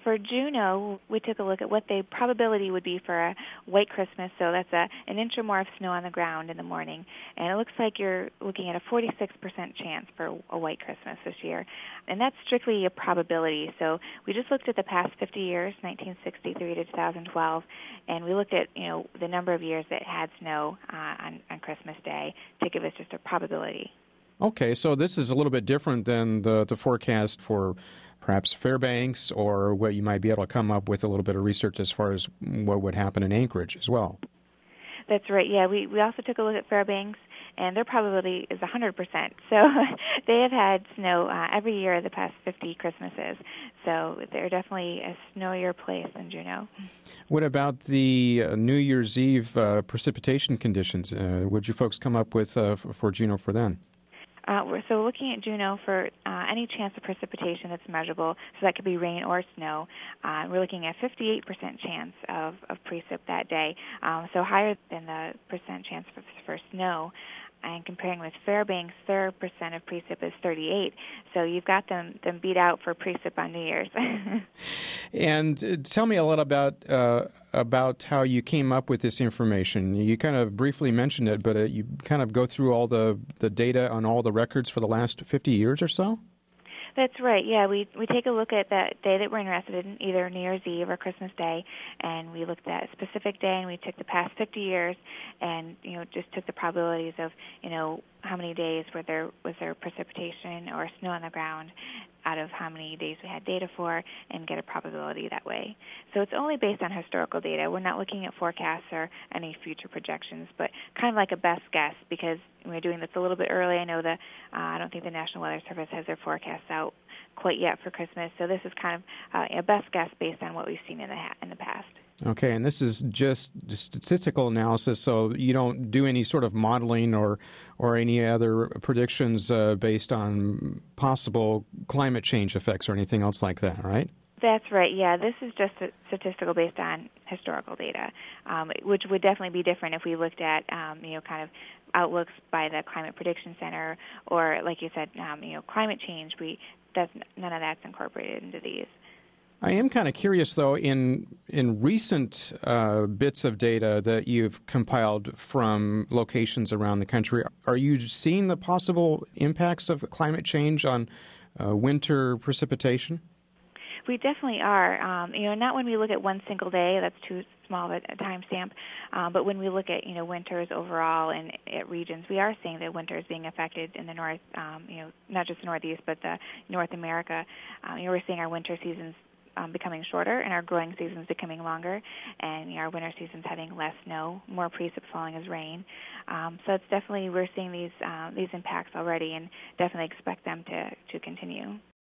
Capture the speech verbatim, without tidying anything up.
For Juneau, we took a look at what the probability would be for a white Christmas. So that's a, an inch or more of snow on the ground in the morning. And it looks like you're looking at a forty-six percent chance for a white Christmas this year. And that's strictly a probability. So we just looked at the past fifty years, nineteen sixty-three to two thousand twelve, and we looked at, you know, the number of years that had snow uh, on, on Christmas Day to give us just a probability. Okay, so this is a little bit different than the, the forecast for perhaps Fairbanks, or what you might be able to come up with a little bit of research as far as what would happen in Anchorage as well. That's right, yeah. We we also took a look at Fairbanks, and their probability is one hundred percent. So they have had snow uh, every year the past fifty Christmases. So they're definitely a snowier place than Juneau. What about the uh, New Year's Eve uh, precipitation conditions? Uh, what did you folks come up with uh, for Juneau for then? Uh, we're so looking at Juneau for uh, any chance of precipitation that's measurable, so that could be rain or snow. Uh, we're looking at fifty-eight percent chance of, of precip that day, um, so higher than the percent chance for, for snow. And comparing with Fairbanks, their percent of precip is thirty-eight. So you've got them, them beat out for precip on New Year's. And tell me a little about uh, about how you came up with this information. You kind of briefly mentioned it, but uh, you kind of go through all the, the data on all the records for the last fifty years or so? That's right, yeah. We we take a look at that day that we're interested in, either New Year's Eve or Christmas Day, and we looked at a specific day, and we took the past fifty years and, you know, just took the probabilities of, you know, how many days were there was there precipitation or snow on the ground out of how many days we had data for, and get a probability that way. So it's only based on historical data. We're not looking at forecasts or any future projections, but kind of like a best guess, because we're doing this a little bit early. I know that uh, I don't think the National Weather Service has their forecasts out quite yet for Christmas, so this is kind of uh, a best guess based on what we've seen in the ha- in the past. Okay, and this is just statistical analysis, so you don't do any sort of modeling or or any other predictions uh, based on possible climate change effects or anything else like that, right? That's right, yeah. This is just a statistical based on historical data, um, which would definitely be different if we looked at, um, you know, kind of outlooks by the Climate Prediction Center, or, like you said, um, you know, climate change. We that's, none of that's incorporated into these. I am kind of curious, though, in in recent uh, bits of data that you've compiled from locations around the country, are you seeing the possible impacts of climate change on uh, winter precipitation? We definitely are. Um, you know, not when we look at one single day, that's too small of a time stamp, um, but when we look at, you know, winters overall and at regions, we are seeing that winter is being affected in the north, um, you know, not just the Northeast, but the North America. Um, you know, we're seeing our winter seasons Um, becoming shorter and our growing seasons becoming longer, and you know, our winter seasons having less snow, more precip falling as rain. Um, so it's definitely, we're seeing these uh, these impacts already, and definitely expect them to, to continue.